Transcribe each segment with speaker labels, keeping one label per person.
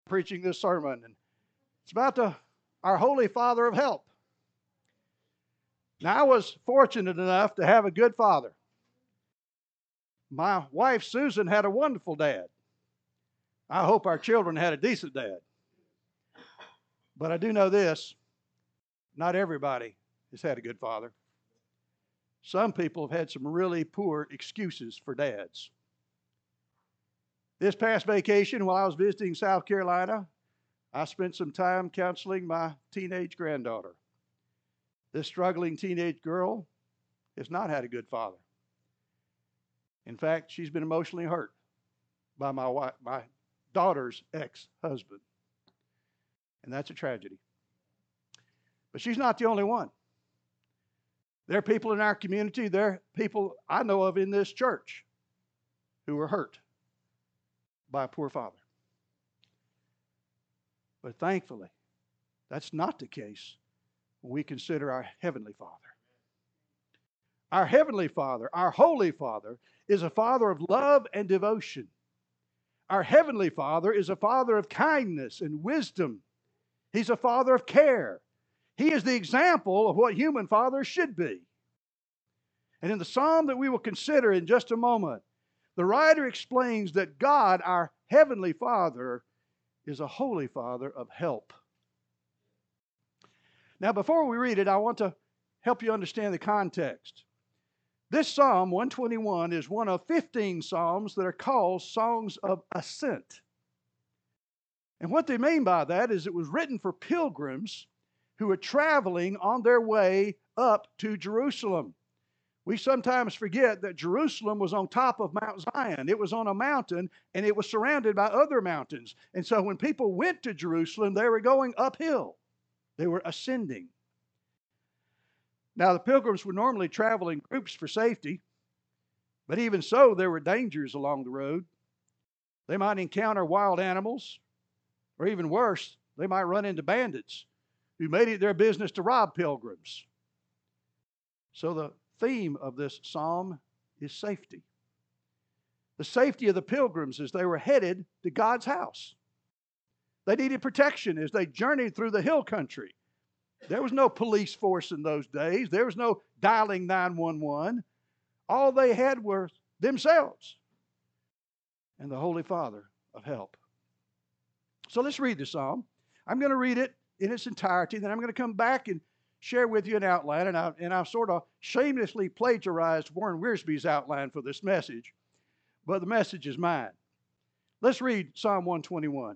Speaker 1: preaching this sermon, and it's about our Holy Father of help. Now, I was fortunate enough to have a good father. My wife, Susan, had a wonderful dad. I hope our children had a decent dad. But I do know this, not everybody has had a good father. Some people have had some really poor excuses for dads. This past vacation, while I was visiting South Carolina, I spent some time counseling my teenage granddaughter. This struggling teenage girl has not had a good father. In fact, she's been emotionally hurt by my daughter's ex-husband. And that's a tragedy. But she's not the only one. There are people in our community, there are people I know of in this church who were hurt by a poor father. But thankfully, that's not the case when we consider our Heavenly Father. Our Heavenly Father, our Holy Father, is a Father of love and devotion. Our Heavenly Father is a Father of kindness and wisdom. He's a Father of care. He is the example of what human fathers should be. And in the psalm that we will consider in just a moment, the writer explains that God, our Heavenly Father, is a Holy Father of help. Now, before we read it, I want to help you understand the context. This Psalm 121 is one of 15 psalms that are called songs of ascent. And what they mean by that is it was written for pilgrims who were traveling on their way up to Jerusalem. We sometimes forget that Jerusalem was on top of Mount Zion. It was on a mountain, and it was surrounded by other mountains. And so when people went to Jerusalem, they were going uphill. They were ascending. Now, the pilgrims would normally travel in groups for safety, but even so, there were dangers along the road. They might encounter wild animals, or even worse, they might run into bandits who made it their business to rob pilgrims. So the theme of this psalm is safety. The safety of the pilgrims as they were headed to God's house. They needed protection as they journeyed through the hill country. There was no police force in those days. There was no dialing 911. All they had were themselves and the Holy Father of help. So let's read the psalm. I'm going to read it in its entirety, then I'm going to come back and share with you an outline, and I've sort of shamelessly plagiarized Warren Wiersbe's outline for this message, but the message is mine. Let's read Psalm 121.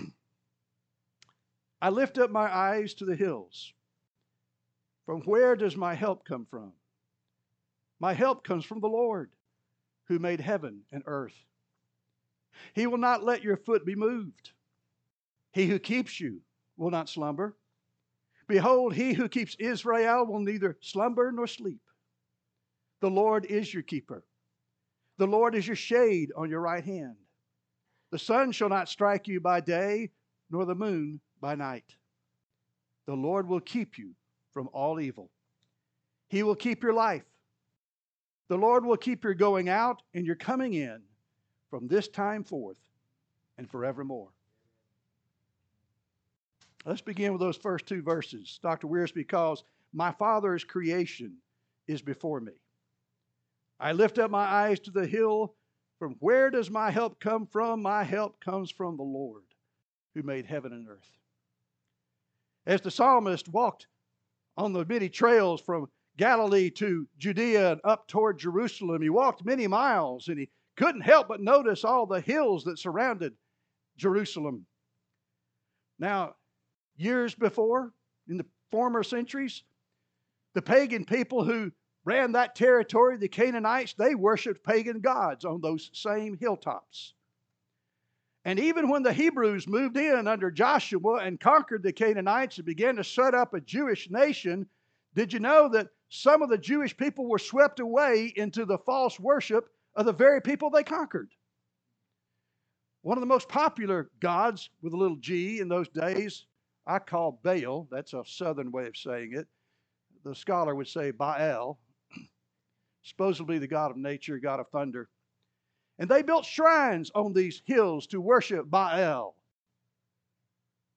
Speaker 1: I lift up my eyes to the hills. From where does my help come from? My help comes from the Lord, who made heaven and earth. He will not let your foot be moved. He who keeps you will not slumber. Behold, he who keeps Israel will neither slumber nor sleep. The Lord is your keeper. The Lord is your shade on your right hand. The sun shall not strike you by day, nor the moon by night. The Lord will keep you from all evil. He will keep your life. The Lord will keep your going out and your coming in from this time forth and forevermore. Let's begin with those first two verses. Dr. Wiersbe calls, my Father's creation is before me. I lift up my eyes to the hill. From where does my help come from? My help comes from the Lord, who made heaven and earth. As the psalmist walked on the many trails from Galilee to Judea and up toward Jerusalem, he walked many miles, and he couldn't help but notice all the hills that surrounded Jerusalem. Now, years before, in the former centuries, the pagan people who ran that territory, the Canaanites, they worshiped pagan gods on those same hilltops. And even when the Hebrews moved in under Joshua and conquered the Canaanites and began to set up a Jewish nation, did you know that some of the Jewish people were swept away into the false worship of the very people they conquered? One of the most popular gods with a little g in those days, I call Baal. That's a southern way of saying it. The scholar would say Baal, supposedly the god of nature, god of thunder. And they built shrines on these hills to worship Baal.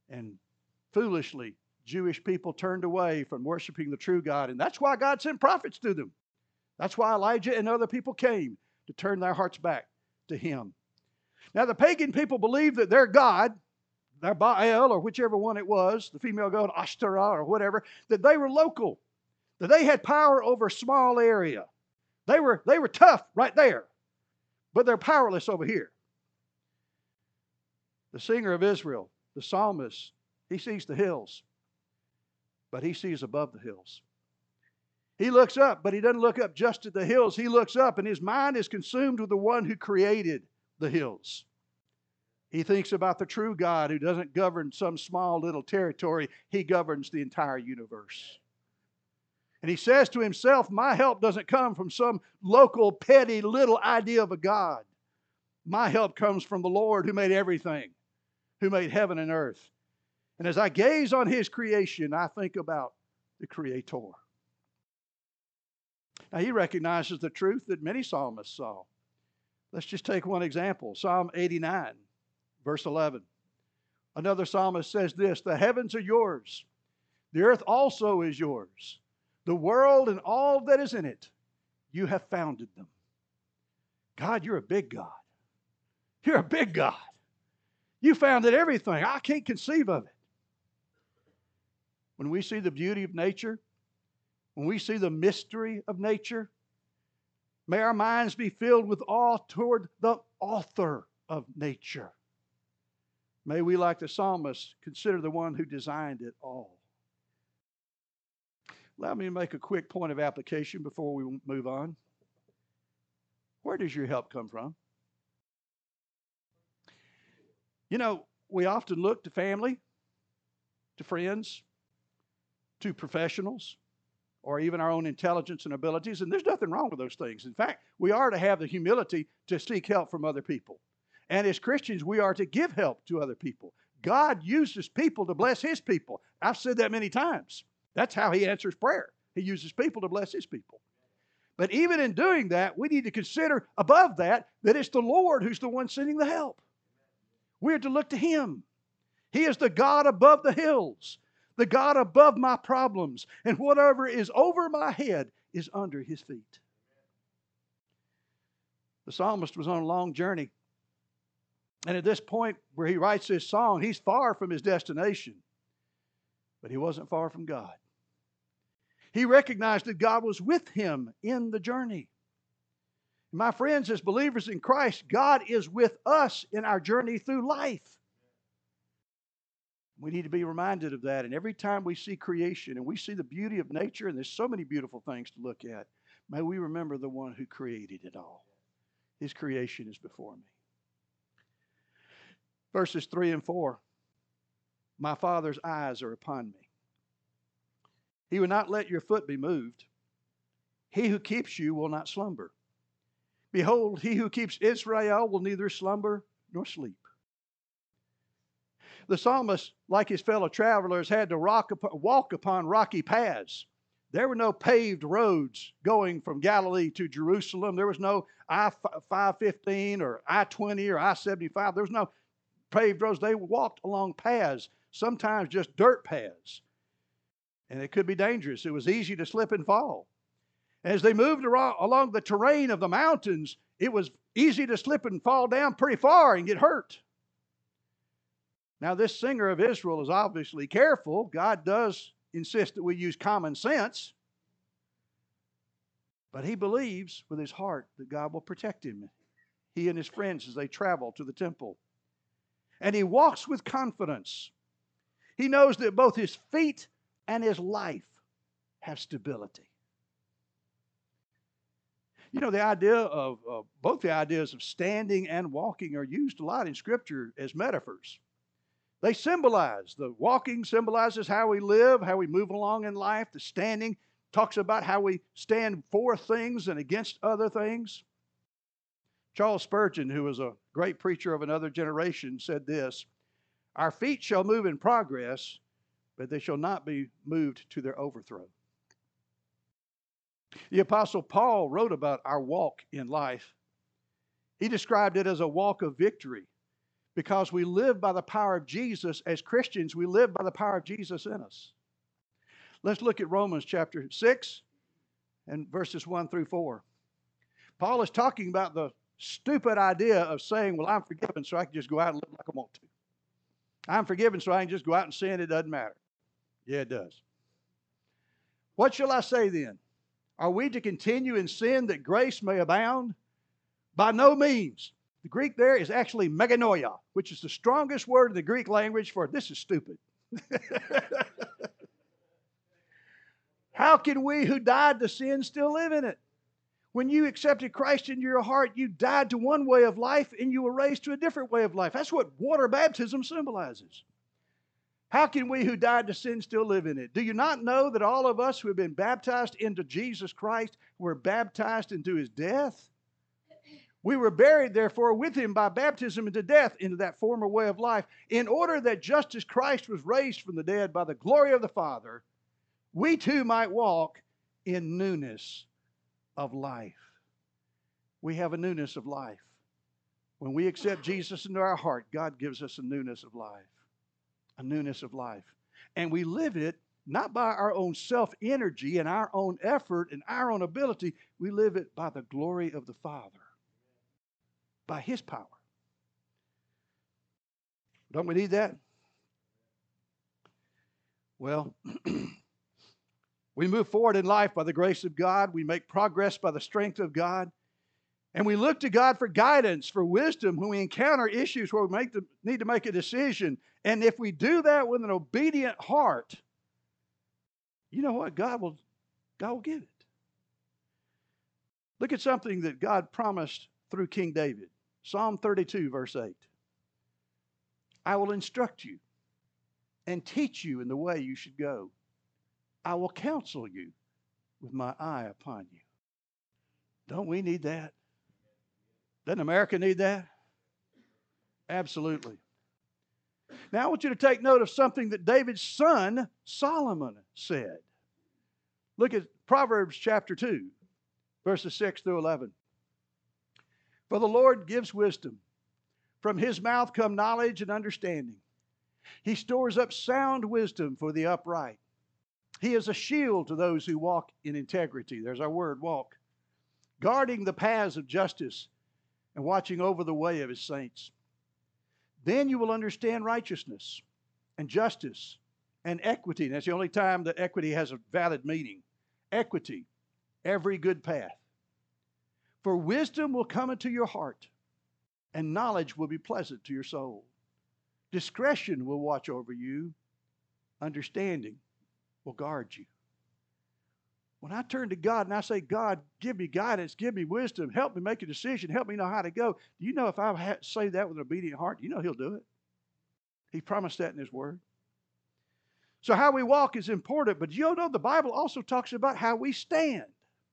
Speaker 1: And foolishly, Jewish people turned away from worshiping the true God. And that's why God sent prophets to them. That's why Elijah and other people came to turn their hearts back to him. Now, the pagan people believed that their God, their Baal or whichever one it was, the female god Ashtoreth or whatever, that they were local, that they had power over a small area. They were tough right there, but they're powerless over here. The singer of Israel, the psalmist, he sees the hills, but he sees above the hills. He looks up, but he doesn't look up just at the hills. He looks up, and his mind is consumed with the one who created the hills. He thinks about the true God who doesn't govern some small little territory. He governs the entire universe. And he says to himself, my help doesn't come from some local, petty, little idea of a God. My help comes from the Lord who made everything, who made heaven and earth. And as I gaze on his creation, I think about the Creator. Now, he recognizes the truth that many psalmists saw. Let's just take one example. Psalm 89, verse 11. Another psalmist says this, the heavens are yours. The earth also is yours. The world and all that is in it, you have founded them. God, you're a big God. You're a big God. You founded everything. I can't conceive of it. When we see the beauty of nature, when we see the mystery of nature, may our minds be filled with awe toward the author of nature. May we, like the psalmist, consider the one who designed it all. Allow me to make a quick point of application before we move on. Where does your help come from? You know, we often look to family, to friends, to professionals, or even our own intelligence and abilities, and there's nothing wrong with those things. In fact, we are to have the humility to seek help from other people. And as Christians, we are to give help to other people. God uses people to bless his people. I've said that many times. That's how he answers prayer. He uses people to bless his people. But even in doing that, we need to consider above that it's the Lord who's the one sending the help. We're to look to him. He is the God above the hills, the God above my problems, and whatever is over my head is under his feet. The psalmist was on a long journey. And at this point where he writes this song, he's far from his destination. But he wasn't far from God. He recognized that God was with him in the journey. My friends, as believers in Christ, God is with us in our journey through life. We need to be reminded of that. And every time we see creation and we see the beauty of nature, and there's so many beautiful things to look at, may we remember the one who created it all. His creation is before me. Verses 3 and 4. My Father's eyes are upon me. He will not let your foot be moved. He who keeps you will not slumber. Behold, he who keeps Israel will neither slumber nor sleep. The psalmist, like his fellow travelers, had to walk upon rocky paths. There were no paved roads going from Galilee to Jerusalem. There was no I-515 or I-20 or I-75. There was no paved roads. They walked along paths, sometimes just dirt paths. And it could be dangerous. It was easy to slip and fall. As they moved along the terrain of the mountains, it was easy to slip and fall down pretty far and get hurt. Now, this singer of Israel is obviously careful. God does insist that we use common sense. But he believes with his heart that God will protect him, he and his friends, as they travel to the temple. And he walks with confidence. He knows that both his feet and his life have stability. You know, the idea of both the ideas of standing and walking are used a lot in Scripture as metaphors. They symbolize, the walking symbolizes how we live, how we move along in life. The standing talks about how we stand for things and against other things. Charles Spurgeon, who was a great preacher of another generation, said this, our feet shall move in progress, but they shall not be moved to their overthrow. The Apostle Paul wrote about our walk in life. He described it as a walk of victory because we live by the power of Jesus. As Christians, we live by the power of Jesus in us. Let's look at Romans chapter 6 and verses 1 through 4. Paul is talking about the stupid idea of saying, well, I'm forgiven, so I can just go out and live like I want to. I'm forgiven, so I can just go out and sin. It doesn't matter. Yeah, it does. What shall I say then? Are we to continue in sin that grace may abound? By no means. The Greek there is actually meganoia, which is the strongest word in the Greek language for this is stupid. How can we who died to sin still live in it? When you accepted Christ into your heart, you died to one way of life and you were raised to a different way of life. That's what water baptism symbolizes. How can we who died to sin still live in it? Do you not know that all of us who have been baptized into Jesus Christ were baptized into his death? We were buried, therefore, with him by baptism into death, into that former way of life, in order that just as Christ was raised from the dead by the glory of the Father, we too might walk in newness of life. We have a newness of life. When we accept Jesus into our heart, God gives us a newness of life. A newness of life. And we live it not by our own self-energy and our own effort and our own ability. We live it by the glory of the Father. By his power. Don't we need that? Well, we move forward in life by the grace of God. We make progress by the strength of God. And we look to God for guidance, for wisdom when we encounter issues where we need to make a decision. And if we do that with an obedient heart, you know what? God will give it. Look at something that God promised through King David. Psalm 32, verse 8. I will instruct you and teach you in the way you should go. I will counsel you with my eye upon you. Don't we need that? Doesn't America need that? Absolutely. Now I want you to take note of something that David's son, Solomon, said. Look at Proverbs chapter 2, verses 6 through 11. For the Lord gives wisdom. From his mouth come knowledge and understanding. He stores up sound wisdom for the upright. He is a shield to those who walk in integrity. There's our word, walk. Guarding the paths of justice and watching over the way of his saints. Then you will understand righteousness and justice and equity. And that's the only time that equity has a valid meaning. Equity, every good path. For wisdom will come into your heart, and knowledge will be pleasant to your soul. Discretion will watch over you. Understanding will guard you. When I turn to God and I say, God, give me guidance, give me wisdom, help me make a decision, help me know how to go. Do you know if I say that with an obedient heart, you know he'll do it. He promised that in his word. So how we walk is important, but you know the Bible also talks about how we stand.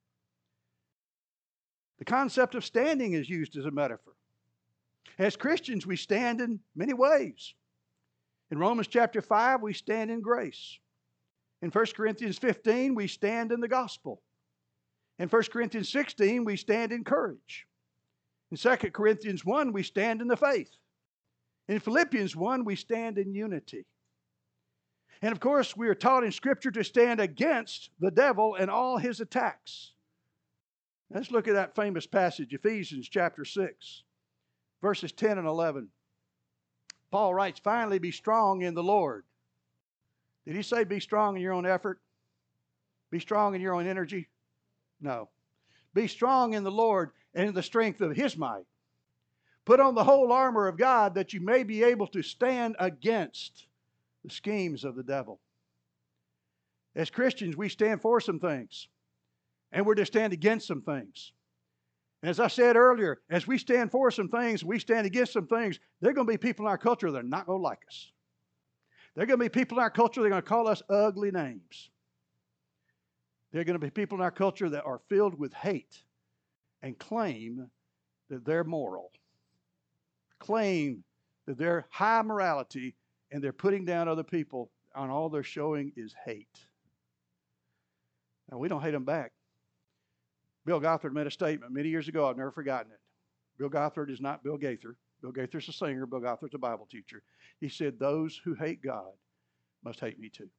Speaker 1: The concept of standing is used as a metaphor. As Christians, we stand in many ways. In Romans chapter 5, we stand in grace. In 1 Corinthians 15, we stand in the gospel. In 1 Corinthians 16, we stand in courage. In 2 Corinthians 1, we stand in the faith. In Philippians 1, we stand in unity. And of course, we are taught in Scripture to stand against the devil and all his attacks. Let's look at that famous passage, Ephesians chapter 6, verses 10 and 11. Paul writes, finally be strong in the Lord. Did he say be strong in your own effort? Be strong in your own energy? No. Be strong in the Lord and in the strength of his might. Put on the whole armor of God that you may be able to stand against the schemes of the devil. As Christians, we stand for some things. And we're to stand against some things. And as I said earlier, as we stand for some things, we stand against some things, there are going to be people in our culture that are not going to like us. There are going to be people in our culture that are going to call us ugly names. There are going to be people in our culture that are filled with hate and claim that they're moral. Claim that they're high morality and they're putting down other people, and all they're showing is hate. Now, we don't hate them back. Bill Gothard made a statement many years ago. I've never forgotten it. Bill Gothard is not Bill Gaither. Bill Gaither's a singer, Bill Gaither's a Bible teacher. He said, those who hate God must hate me too.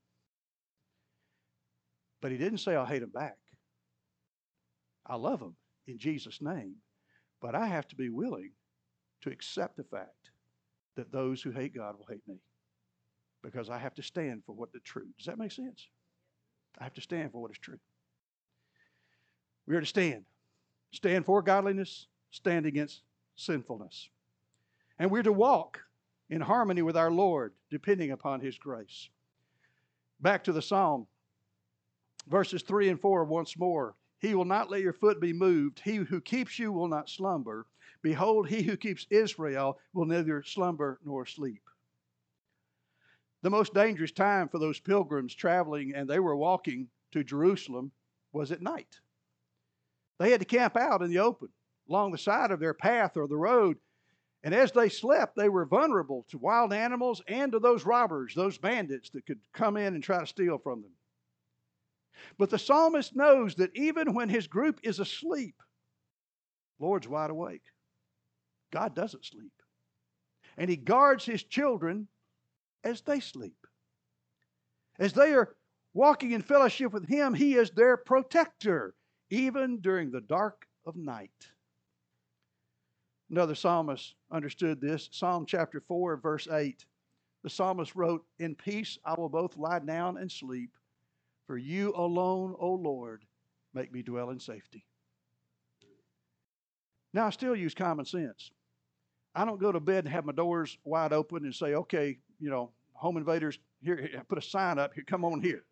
Speaker 1: But he didn't say I'll hate them back. I love them in Jesus' name. But I have to be willing to accept the fact that those who hate God will hate me. Because I have to stand for what the true. Does that make sense? I have to stand for what is true. We are to stand. Stand for godliness, stand against sinfulness. And we're to walk in harmony with our Lord, depending upon His grace. Back to the Psalm, verses 3 and 4 once more. He will not let your foot be moved. He who keeps you will not slumber. Behold, he who keeps Israel will neither slumber nor sleep. The most dangerous time for those pilgrims traveling, and they were walking to Jerusalem, was at night. They had to camp out in the open, along the side of their path or the road. And as they slept, they were vulnerable to wild animals and to those robbers, those bandits that could come in and try to steal from them. But the psalmist knows that even when his group is asleep, the Lord's wide awake. God doesn't sleep. And He guards His children as they sleep. As they are walking in fellowship with Him, He is their protector, even during the dark of night. Another psalmist understood this. Psalm chapter 4, verse 8. The psalmist wrote, in peace I will both lie down and sleep, for you alone, O Lord, make me dwell in safety. Now, I still use common sense. I don't go to bed and have my doors wide open and say, okay, home invaders, here, put a sign up, here, come on here.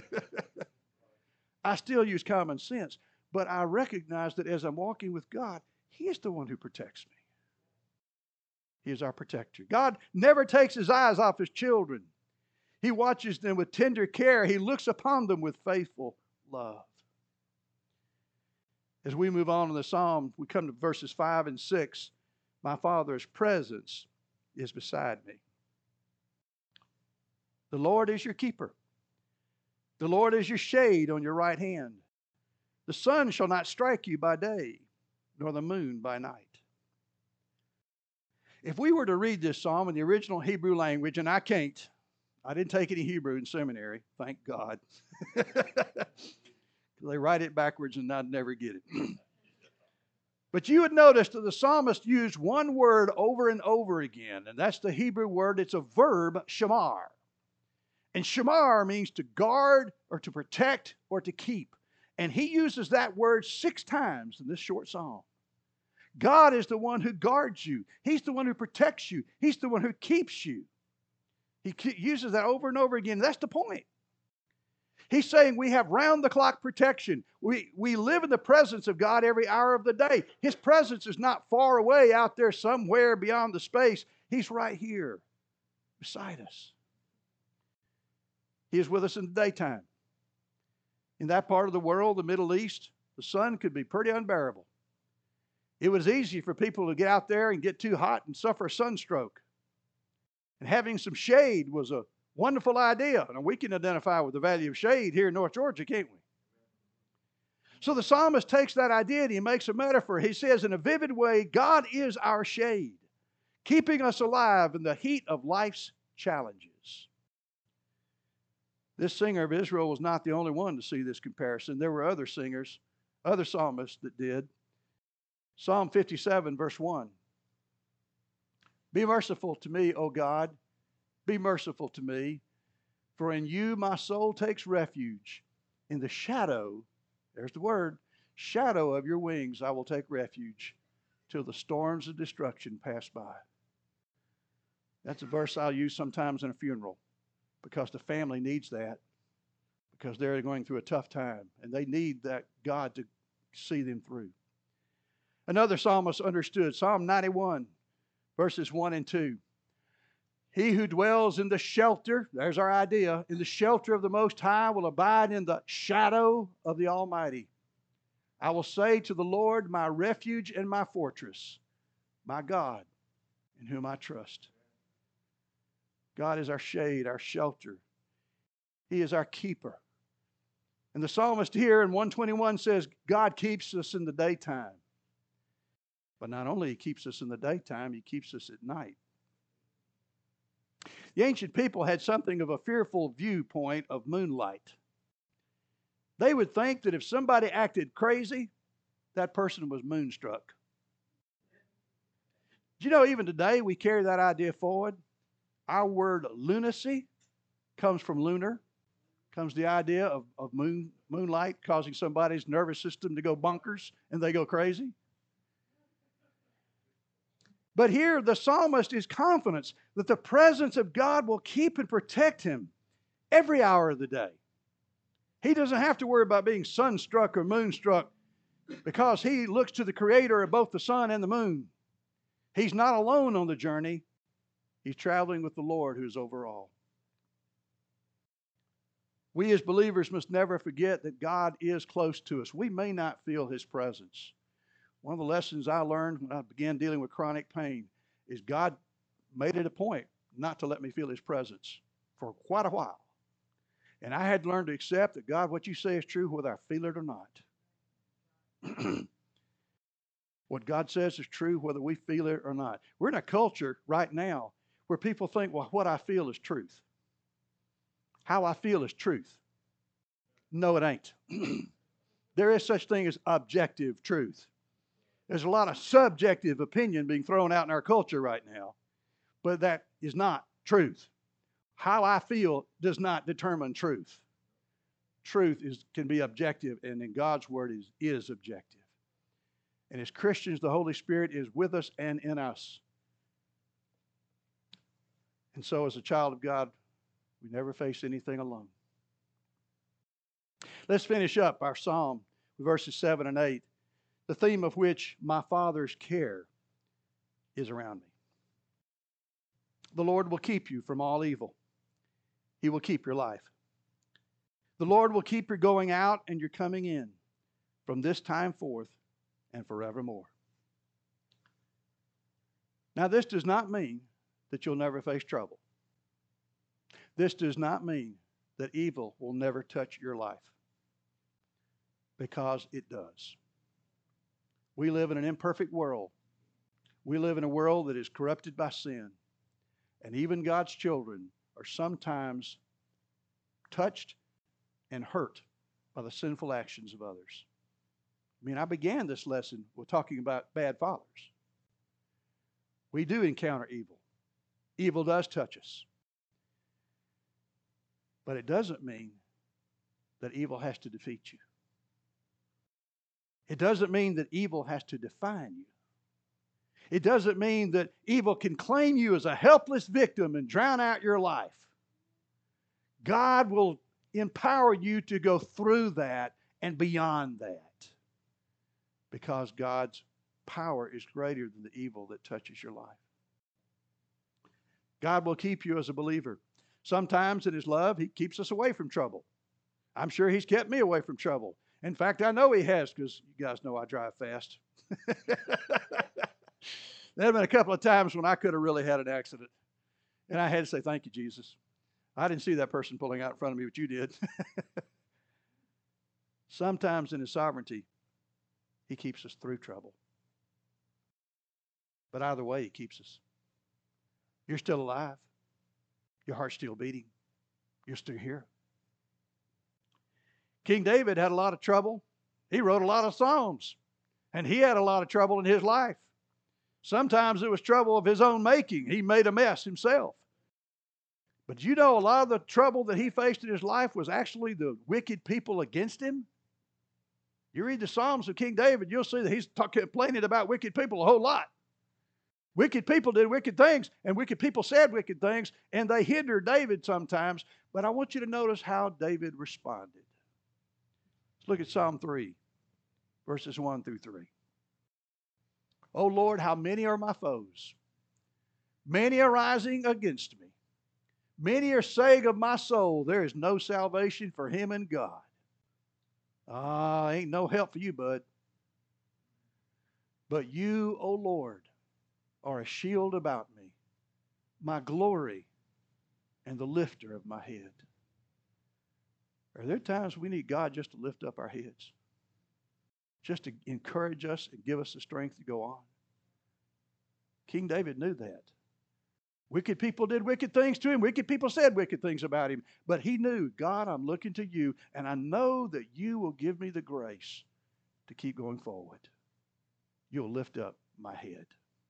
Speaker 1: I still use common sense, but I recognize that as I'm walking with God, He is the one who protects me. He is our protector. God never takes His eyes off His children. He watches them with tender care. He looks upon them with faithful love. As we move on in the psalm, we come to verses 5 and 6. My Father's presence is beside me. The Lord is your keeper. The Lord is your shade on your right hand. The sun shall not strike you by day, nor the moon by night. If we were to read this psalm in the original Hebrew language, and I can't, I didn't take any Hebrew in seminary, thank God. They write it backwards and I'd never get it. But you would notice that the psalmist used one word over and over again, and that's the Hebrew word. It's a verb, shamar. And shamar means to guard or to protect or to keep. And he uses that word 6 times in this short psalm. God is the one who guards you. He's the one who protects you. He's the one who keeps you. He uses that over and over again. That's the point. He's saying we have round-the-clock protection. We live in the presence of God every hour of the day. His presence is not far away out there somewhere beyond the space. He's right here beside us. He is with us in the daytime. In that part of the world, the Middle East, the sun could be pretty unbearable. It was easy for people to get out there and get too hot and suffer a sunstroke. And having some shade was a wonderful idea. And we can identify with the value of shade here in North Georgia, can't we? So the psalmist takes that idea and he makes a metaphor. He says in a vivid way, God is our shade, keeping us alive in the heat of life's challenges. This singer of Israel was not the only one to see this comparison. There were other singers, other psalmists that did. Psalm 57, verse 1. Be merciful to me, O God. Be merciful to me, for in you my soul takes refuge. In the shadow, there's the word, shadow of your wings I will take refuge till the storms of destruction pass by. That's a verse I'll use sometimes in a funeral because the family needs that because they're going through a tough time and they need that God to see them through. Another psalmist understood, Psalm 91, verses 1 and 2. He who dwells in the shelter, there's our idea, in the shelter of the Most High will abide in the shadow of the Almighty. I will say to the Lord, my refuge and my fortress, my God, in whom I trust. God is our shade, our shelter. He is our keeper. And the psalmist here in 121 says, God keeps us in the daytime. But not only He keeps us in the daytime, He keeps us at night. The ancient people had something of a fearful viewpoint of moonlight. They would think that if somebody acted crazy, that person was moonstruck. Do you know even today we carry that idea forward? Our word lunacy comes from lunar, comes the idea of moonlight causing somebody's nervous system to go bonkers and they go crazy. But here the psalmist is confident that the presence of God will keep and protect him every hour of the day. He doesn't have to worry about being sunstruck or moonstruck because he looks to the creator of both the sun and the moon. He's not alone on the journey. He's traveling with the Lord who's over all. We as believers must never forget that God is close to us. We may not feel His presence. One of the lessons I learned when I began dealing with chronic pain is God made it a point not to let me feel His presence for quite a while. And I had to learn to accept that, God, what you say is true whether I feel it or not. What God says is true whether we feel it or not. We're in a culture right now where people think, well, what I feel is truth. How I feel is truth. No, it ain't. There is such thing as objective truth. There's a lot of subjective opinion being thrown out in our culture right now, but that is not truth. How I feel does not determine truth. Truth can be objective, and in God's Word is objective. And as Christians, the Holy Spirit is with us and in us. And so as a child of God, we never face anything alone. Let's finish up our psalm with verses 7 and 8, the theme of which, my Father's care is around me. The Lord will keep you from all evil. He will keep your life. The Lord will keep your going out and your coming in from this time forth and forevermore. Now, this does not mean that you'll never face trouble. This does not mean that evil will never touch your life, because it does. We live in an imperfect world. We live in a world that is corrupted by sin, and even God's children are sometimes touched and hurt by the sinful actions of others. I began this lesson with talking about bad fathers. We do encounter evil. Evil does touch us. But it doesn't mean that evil has to defeat you. It doesn't mean that evil has to define you. It doesn't mean that evil can claim you as a helpless victim and drown out your life. God will empower you to go through that and beyond that, because God's power is greater than the evil that touches your life. God will keep you as a believer. Sometimes in His love, He keeps us away from trouble. I'm sure He's kept me away from trouble. In fact, I know He has, because you guys know I drive fast. There have been a couple of times when I could have really had an accident, and I had to say, thank you, Jesus. I didn't see that person pulling out in front of me, but you did. Sometimes in His sovereignty, He keeps us through trouble. But either way, He keeps us. You're still alive. Your heart's still beating. You're still here. King David had a lot of trouble. He wrote a lot of Psalms, and he had a lot of trouble in his life. Sometimes it was trouble of his own making. He made a mess himself. But you know, a lot of the trouble that he faced in his life was actually the wicked people against him. You read the Psalms of King David, you'll see that he's complaining about wicked people a whole lot. Wicked people did wicked things, and wicked people said wicked things, and they hindered David sometimes. But I want you to notice how David responded. Let's look at Psalm 3, verses 1 through 3. O Lord, how many are my foes? Many are rising against me. Many are saying of my soul, there is no salvation for him in God. Ain't no help for you, bud. But you, O Lord, are a shield about me, my glory, and the lifter of my head. Are there times we need God just to lift up our heads? Just to encourage us and give us the strength to go on? King David knew that. Wicked people did wicked things to him. Wicked people said wicked things about him. But he knew, God, I'm looking to you, and I know that you will give me the grace to keep going forward. You'll lift up my head.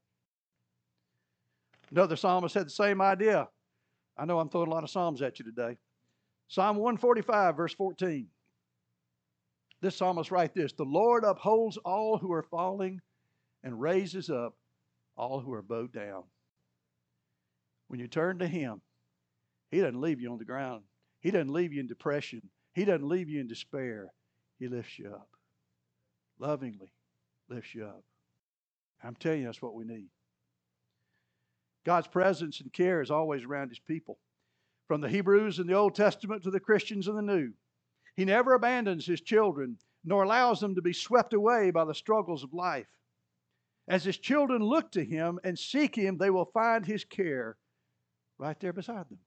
Speaker 1: Another psalmist had the same idea. I know I'm throwing a lot of psalms at you today. Psalm 145, verse 14. This psalmist writes this: the Lord upholds all who are falling and raises up all who are bowed down. When you turn to Him, He doesn't leave you on the ground. He doesn't leave you in depression. He doesn't leave you in despair. He lifts you up. Lovingly lifts you up. I'm telling you, that's what we need. God's presence and care is always around His people. From the Hebrews in the Old Testament to the Christians in the New, He never abandons His children, nor allows them to be swept away by the struggles of life. As His children look to Him and seek Him, they will find His care right there beside them.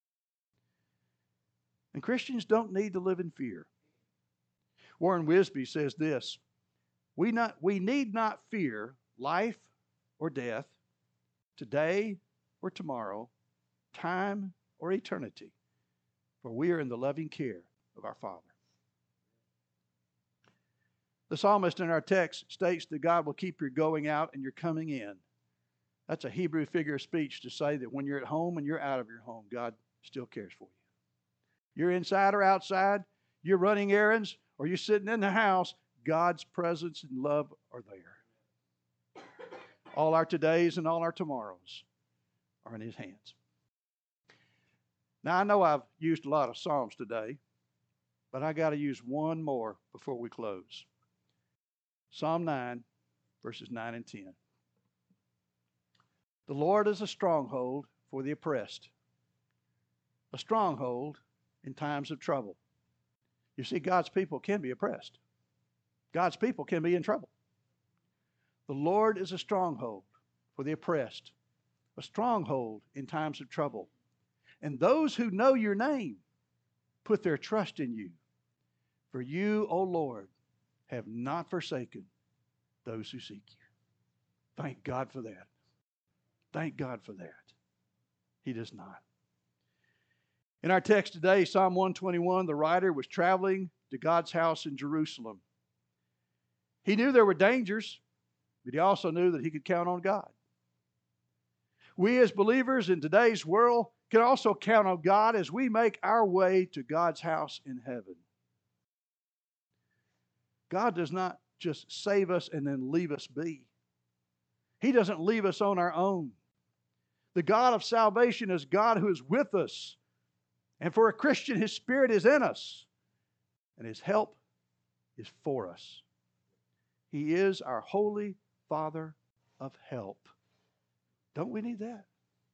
Speaker 1: And Christians don't need to live in fear. Warren Wisby says this: we need not fear life or death, today or tomorrow, time or eternity, for we are in the loving care of our Father. The psalmist in our text states that God will keep your going out and your coming in. That's a Hebrew figure of speech to say that when you're at home and you're out of your home, God still cares for you. You're inside or outside, you're running errands, or you're sitting in the house, God's presence and love are there. All our todays and all our tomorrows are in His hands. Now, I know I've used a lot of Psalms today, but I got to use one more before we close. Psalm 9, verses 9 and 10. The Lord is a stronghold for the oppressed, a stronghold in times of trouble. You see, God's people can be oppressed. God's people can be in trouble. The Lord is a stronghold for the oppressed, a stronghold in times of trouble. And those who know your name put their trust in you. For you, O Lord, have not forsaken those who seek you. Thank God for that. Thank God for that. He does not. In our text today, Psalm 121, the writer was traveling to God's house in Jerusalem. He knew there were dangers, but he also knew that he could count on God. We as believers in today's world can also count on God as we make our way to God's house in heaven. God does not just save us and then leave us be. He doesn't leave us on our own. The God of salvation is God who is with us. And for a Christian, His Spirit is in us. And His help is for us. He is our Holy Father of help. Don't we need that?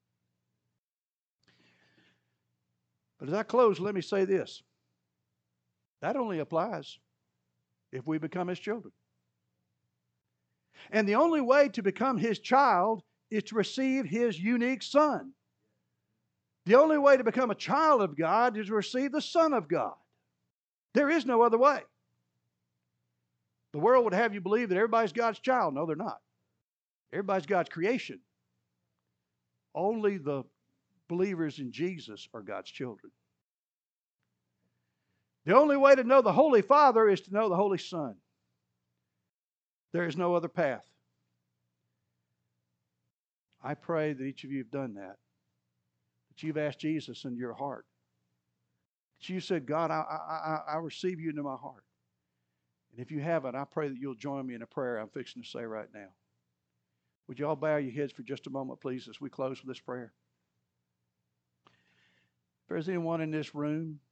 Speaker 1: But as I close, let me say this. That only applies if we become His children. And the only way to become His child is to receive His unique Son. The only way to become a child of God is to receive the Son of God. There is no other way. The world would have you believe that everybody's God's child. No, they're not. Everybody's God's creation. Only the believers in Jesus are God's children. The only way to know the Holy Father is to know the Holy Son. There is no other path. I pray that each of you have done that. That you've asked Jesus into your heart. That you said, God, I receive you into my heart. And if you haven't, I pray that you'll join me in a prayer I'm fixing to say right now. Would you all bow your heads for just a moment, please, as we close with this prayer? If there's anyone in this room